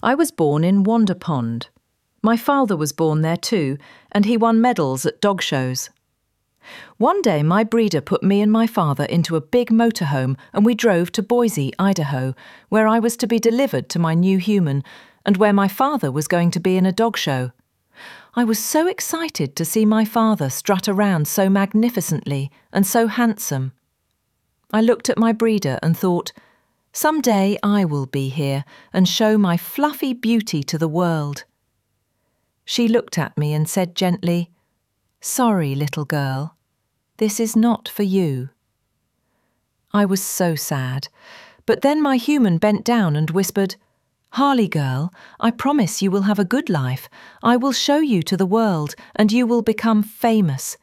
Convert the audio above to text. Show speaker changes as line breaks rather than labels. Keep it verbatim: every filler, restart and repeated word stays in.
I was born in Wander Pond. My father was born there too, and he won medals at dog shows. One day my breeder put me and my father into a big motorhome and we drove to Boise, Idaho, where I was to be delivered to my new human and where my father was going to be in a dog show. I was so excited to see my father strut around so magnificently and so handsome. I looked at my breeder and thought, someday I will be here and show my fluffy beauty to the world. She looked at me and said gently, "Sorry, little girl, this is not for you." I was so sad, but then my human bent down and whispered, "Harley girl, I promise you will have a good life. I will show you to the world and you will become famous,